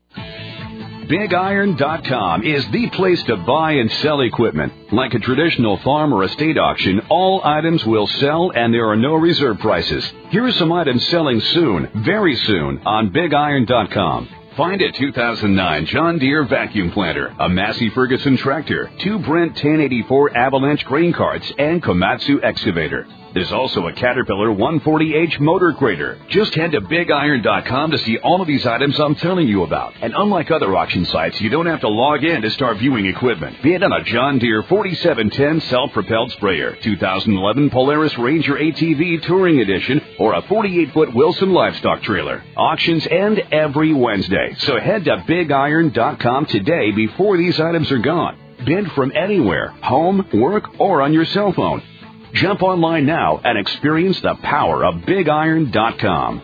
BigIron.com is the place to buy and sell equipment. Like a traditional farm or estate auction, all items will sell and there are no reserve prices. Here are some items selling soon, very soon, on BigIron.com. Find a 2009 John Deere vacuum planter, a Massey Ferguson tractor, 2 Brent 1084 Avalanche grain carts, and Komatsu excavator. There's also a Caterpillar 140H motor grader. Just head to BigIron.com to see all of these items I'm telling you about. And unlike other auction sites, you don't have to log in to start viewing equipment. Be it on a John Deere 4710 self-propelled sprayer, 2011 Polaris Ranger ATV Touring Edition, or a 48-foot Wilson livestock trailer. Auctions end every Wednesday, so head to BigIron.com today before these items are gone. Bid from anywhere, home, work, or on your cell phone. Jump online now and experience the power of BigIron.com.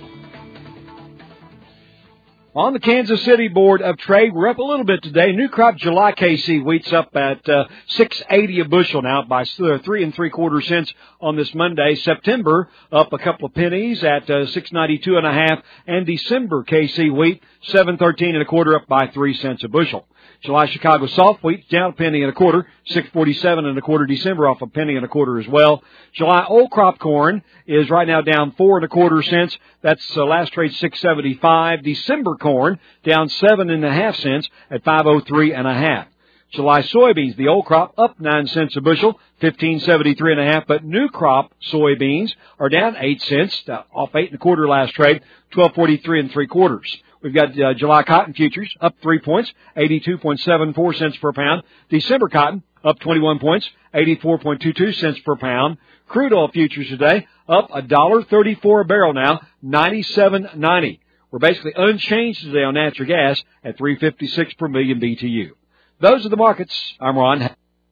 On the Kansas City Board of Trade, we're up a little bit today. New crop July KC wheat's up at $6.80 a bushel now by 3 3/4 cents on this Monday. September up a couple of pennies at $6.92 1/2, and December KC wheat $7.13 1/4 up by 3 cents a bushel. July Chicago soft wheat down $1 1/4, $6.47 1/4. December off $1 1/4 as well. July old crop corn is right now down 4 1/4 cents. That's last trade $6.75. December corn down 7 1/2 cents at $5.03 1/2. July soybeans, the old crop, up 9 cents a bushel, $15.73 1/2. But new crop soybeans are down 8 cents, off 8 1/4 last trade, $12.43 3/4. We've got July cotton futures up 3 points, 82.74 cents per pound. December cotton up 21 points, 84.22 cents per pound. Crude oil futures today up $1.34 a barrel now, 97.90. We're basically unchanged today on natural gas at $3.56 per million BTU. Those are the markets. I'm Ron.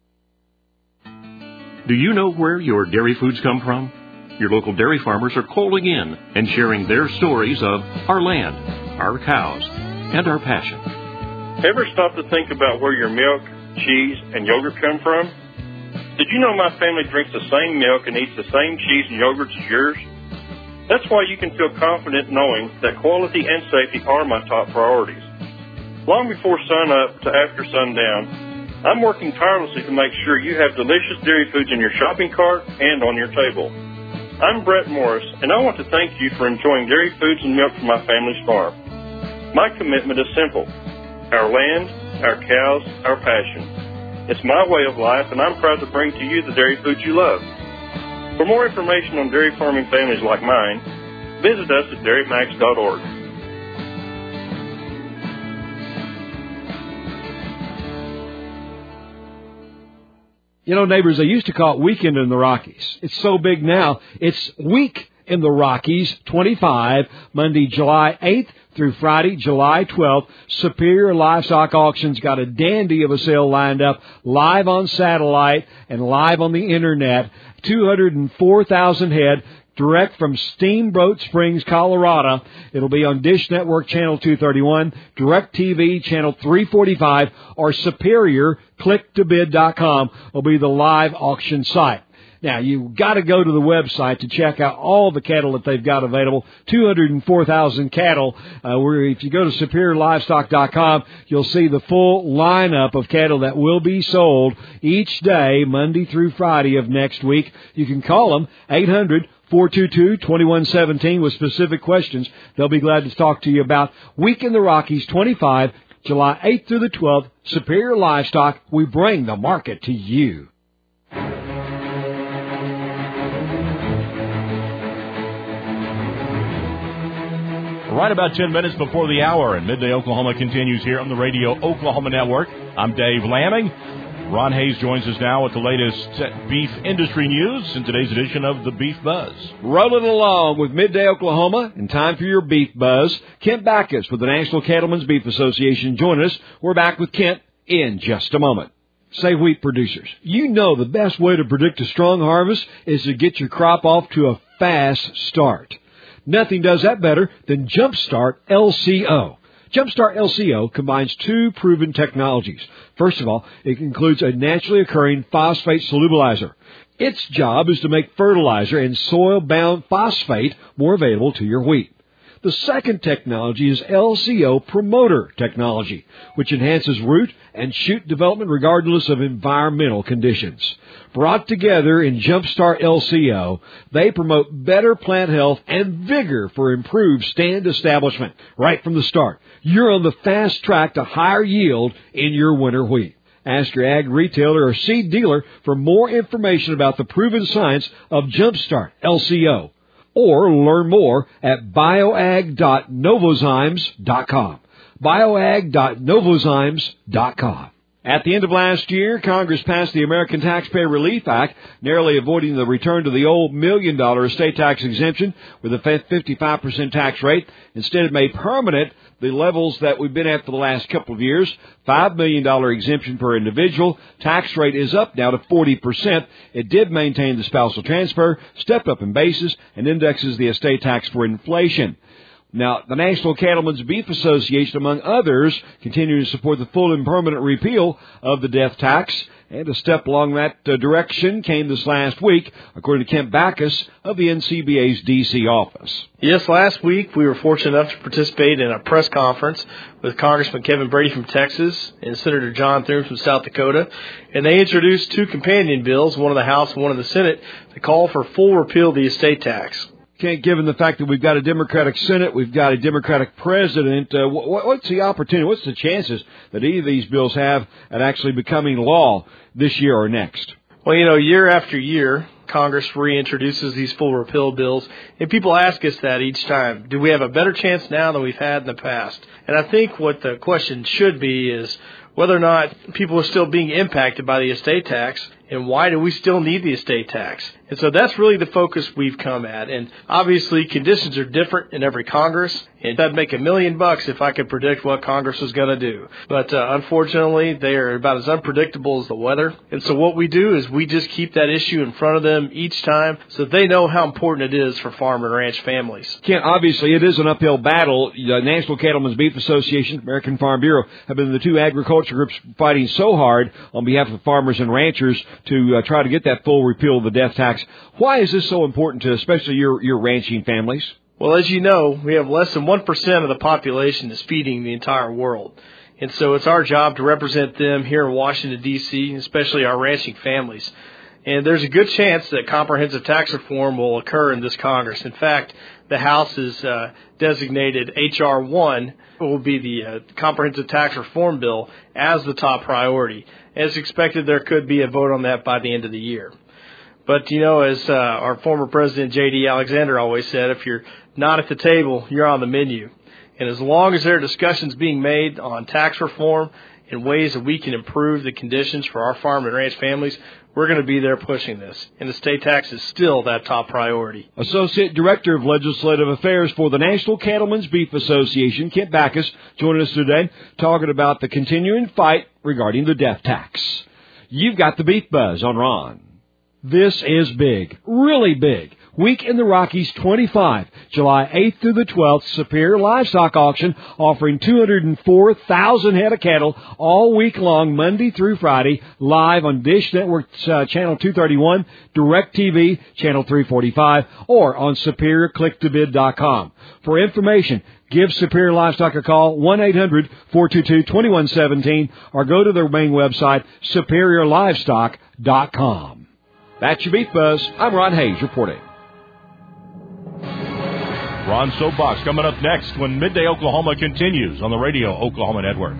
Do you know where your dairy foods come from? Your local dairy farmers are calling in and sharing their stories of our land, our cows, and our passion. Ever stop to think about where your milk, cheese, and yogurt come from? Did you know my family drinks the same milk and eats the same cheese and yogurts as yours? That's why you can feel confident knowing that quality and safety are my top priorities. Long before sun up to after sundown, I'm working tirelessly to make sure you have delicious dairy foods in your shopping cart and on your table. I'm Brett Morris, and I want to thank you for enjoying dairy foods and milk from my family's farm. My commitment is simple: our land, our cows, our passion. It's my way of life, and I'm proud to bring to you the dairy foods you love. For more information on dairy farming families like mine, visit us at dairymax.org. You know, neighbors, they used to call it Weekend in the Rockies. It's so big now, it's Week in the Rockies 25, Monday, July 8th through Friday, July 12th. Superior Livestock Auctions got a dandy of a sale lined up, live on satellite and live on the Internet. 204,000 head. Direct from Steamboat Springs, Colorado. It'll be on Dish Network Channel 231, DirecTV Channel 345, or Superior, ClickToBid.com will be the live auction site. Now, you've got to go to the website to check out all the cattle that they've got available. 204,000 cattle. If you go to SuperiorLivestock.com, you'll see the full lineup of cattle that will be sold each day, Monday through Friday of next week. You can call them 800-422-2117 with specific questions. They'll be glad to talk to you about Week in the Rockies 25, July 8th through the 12th. Superior Livestock, we bring the market to you. Right about 10 minutes before the hour, and Midday Oklahoma continues here on the Radio Oklahoma Network. I'm Dave Lamming. Ron Hayes joins us now with the latest beef industry news in today's edition of the Beef Buzz. Rolling along with Midday Oklahoma, and time for your Beef Buzz. Kent Backus with the National Cattlemen's Beef Association joining us. We're back with Kent in just a moment. Say, wheat producers, you know the best way to predict a strong harvest is to get your crop off to a fast start. Nothing does that better than Jumpstart LCO. Jumpstart LCO combines two proven technologies. First of all, it includes a naturally occurring phosphate solubilizer. Its job is to make fertilizer and soil-bound phosphate more available to your wheat. The second technology is LCO Promoter technology, which enhances root and shoot development regardless of environmental conditions. Brought together in Jumpstart LCO, they promote better plant health and vigor for improved stand establishment. Right from the start, you're on the fast track to higher yield in your winter wheat. Ask your ag retailer or seed dealer for more information about the proven science of Jumpstart LCO. Or learn more at bioag.novozymes.com. bioag.novozymes.com. At the end of last year, Congress passed the American Taxpayer Relief Act, narrowly avoiding the return to the old $1 million estate tax exemption with a 55% tax rate. Instead, it made permanent the levels that we've been at for the last couple of years. $5 million exemption per individual. Tax rate is up now to 40%. It did maintain the spousal transfer, stepped up in basis, and indexes the estate tax for inflation. Now, the National Cattlemen's Beef Association, among others, continuing to support the full and permanent repeal of the death tax. And a step along that direction came this last week, according to Kent Backus of the NCBA's D.C. office. Yes, last week we were fortunate enough to participate in a press conference with Congressman Kevin Brady from Texas and Senator John Thune from South Dakota. And they introduced two companion bills, one in the House and one in the Senate, to call for full repeal of the estate tax. Given the fact that we've got a Democratic Senate, we've got a Democratic President, what's the opportunity, what's the chances that either of these bills have at actually becoming law this year or next? Well, year after year, Congress reintroduces these full repeal bills, and people ask us that each time. Do we have a better chance now than we've had in the past? And I think what the question should be is whether or not people are still being impacted by the estate tax, and why do we still need the estate tax? And so that's really the focus we've come at. And obviously conditions are different in every Congress, and I'd make $1 million if I could predict what Congress is going to do. But unfortunately, they are about as unpredictable as the weather. And so what we do is we just keep that issue in front of them each time so they know how important it is for farm and ranch families. Kent, obviously it is an uphill battle. The National Cattlemen's Beef Association, American Farm Bureau have been the two agriculture groups fighting so hard on behalf of farmers and ranchers to try to get that full repeal of the death tax. Why is this so important to especially your ranching families? Well, as you know, we have less than 1% of the population that's feeding the entire world. And so it's our job to represent them here in Washington, D.C., especially our ranching families. And there's a good chance that comprehensive tax reform will occur in this Congress. In fact, the House has designated H.R. 1, will be the comprehensive tax reform bill, as the top priority. As expected, there could be a vote on that by the end of the year. But, as our former president, J.D. Alexander, always said, if you're not at the table, you're on the menu. And as long as there are discussions being made on tax reform and ways that we can improve the conditions for our farm and ranch families, we're going to be there pushing this. And the state tax is still that top priority. Associate Director of Legislative Affairs for the National Cattlemen's Beef Association, Kent Backus, joining us today, talking about the continuing fight regarding the death tax. You've got the Beef Buzz on Ron. This is big, really big. Week in the Rockies 25, July 8th through the 12th, Superior Livestock Auction, offering 204,000 head of cattle all week long, Monday through Friday, live on Dish Network's Channel 231, DirecTV, Channel 345, or on SuperiorClickToBid.com. For information, give Superior Livestock a call, 1-800-422-2117, or go to their main website, SuperiorLivestock.com. That's your Beef Buzz. I'm Ron Hayes reporting. Ron Soapbox coming up next when Midday Oklahoma continues on the Radio Oklahoma Network.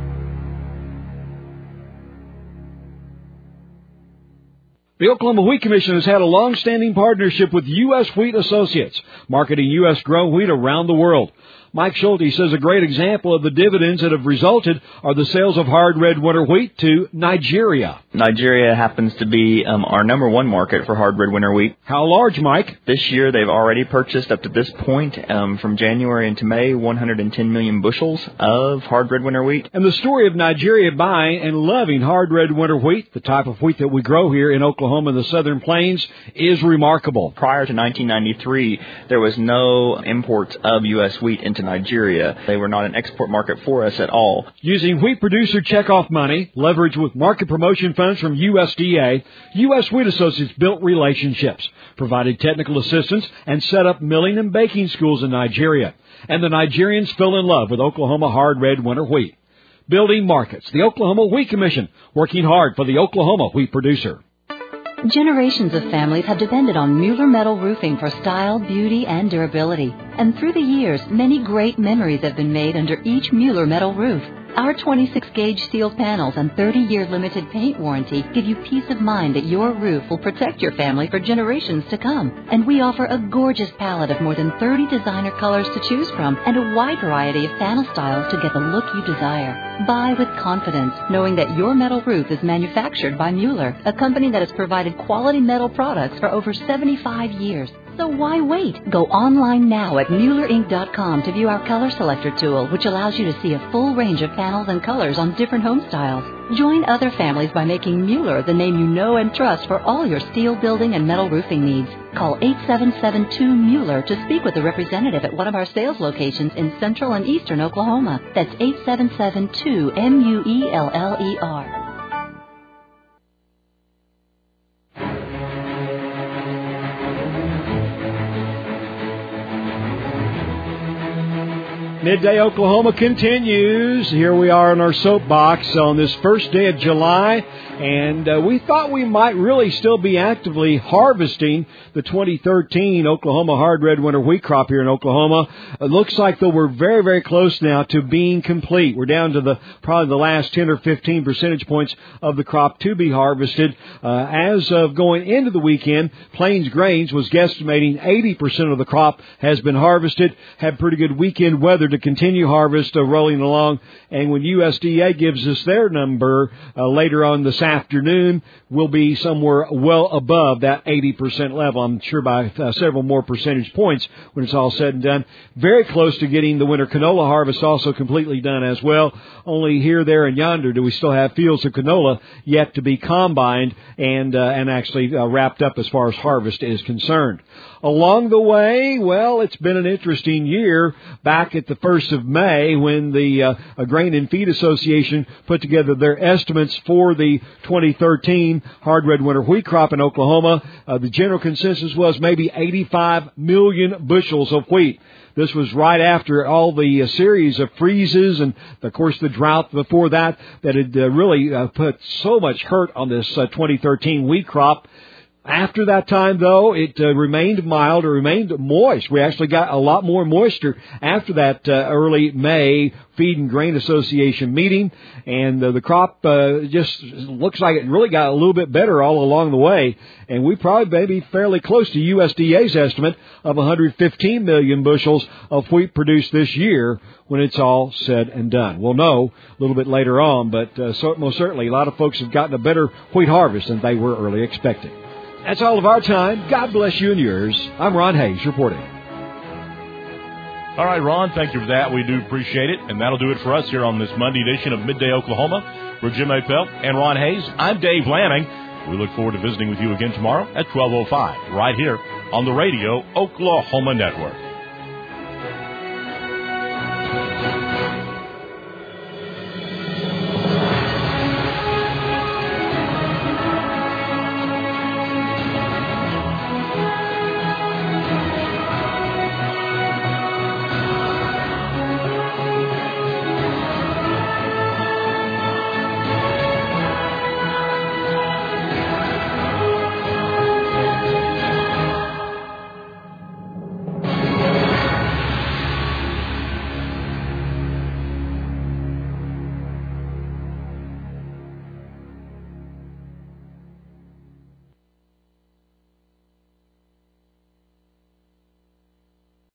The Oklahoma Wheat Commission has had a long-standing partnership with U.S. Wheat Associates, marketing U.S. grown wheat around the world. Mike Schulte says a great example of the dividends that have resulted are the sales of hard red winter wheat to Nigeria. Nigeria happens to be our number one market for hard red winter wheat. How large, Mike? This year they've already purchased up to this point, from January into May, 110 million bushels of hard red winter wheat. And the story of Nigeria buying and loving hard red winter wheat, the type of wheat that we grow here in Oklahoma and the Southern Plains, is remarkable. Prior to 1993, there was no imports of U.S. wheat into Nigeria. They were not an export market for us at all. Using wheat producer checkoff money, leveraged with market promotion funds from USDA, U.S. Wheat Associates built relationships, provided technical assistance, and set up milling and baking schools in Nigeria. And the Nigerians fell in love with Oklahoma hard red winter wheat. Building markets, the Oklahoma Wheat Commission, working hard for the Oklahoma wheat producer. Generations of families have depended on Mueller Metal Roofing for style, beauty, and durability. And through the years, many great memories have been made under each Mueller Metal roof. Our 26-gauge steel panels and 30-year limited paint warranty give you peace of mind that your roof will protect your family for generations to come. And we offer a gorgeous palette of more than 30 designer colors to choose from and a wide variety of panel styles to get the look you desire. Buy with confidence, knowing that your metal roof is manufactured by Mueller, a company that has provided quality metal products for over 75 years. So why wait? Go online now at MuellerInc.com to view our color selector tool, which allows you to see a full range of panels and colors on different home styles. Join other families by making Mueller the name you know and trust for all your steel building and metal roofing needs. Call 8772-MUELLER to speak with a representative at one of our sales locations in central and eastern Oklahoma. That's 8772-MUELLER. Midday Oklahoma continues. Here we are in our soapbox on this first day of July, and we thought we might really still be actively harvesting the 2013 Oklahoma hard red winter wheat crop here in Oklahoma. It looks like, though, we're very, very close now to being complete. We're down to probably the last 10 or 15 percentage points of the crop to be harvested. As of going into the weekend, Plains Grains was guesstimating 80% of the crop has been harvested. Had pretty good weekend weather to continue harvest rolling along, and when USDA gives us their number later on this afternoon, we'll be somewhere well above that 80% level. I'm sure by several more percentage points when it's all said and done. Very close to getting the winter canola harvest also completely done as well. Only here, there, and yonder do we still have fields of canola yet to be combined and actually wrapped up as far as harvest is concerned. Along the way, well, it's been an interesting year. Back at the 1st of May, when the Grain and Feed Association put together their estimates for the 2013 hard red winter wheat crop in Oklahoma, the general consensus was maybe 85 million bushels of wheat. This was right after all the series of freezes and, of course, the drought before that had really put so much hurt on this 2013 wheat crop. After that time, though, it remained mild, it remained moist. We actually got a lot more moisture after that early May Feed and Grain Association meeting, and the crop just looks like it really got a little bit better all along the way, and we probably may be fairly close to USDA's estimate of 115 million bushels of wheat produced this year when it's all said and done. We'll know a little bit later on, but most certainly a lot of folks have gotten a better wheat harvest than they were early expecting. That's all of our time. God bless you and yours. I'm Ron Hayes reporting. All right, Ron, thank you for that. We do appreciate it. And that'll do it for us here on this Monday edition of Midday Oklahoma. For Jim Appel and Ron Hayes, I'm Dave Lanning. We look forward to visiting with you again tomorrow at 12:05 right here on the Radio Oklahoma Network.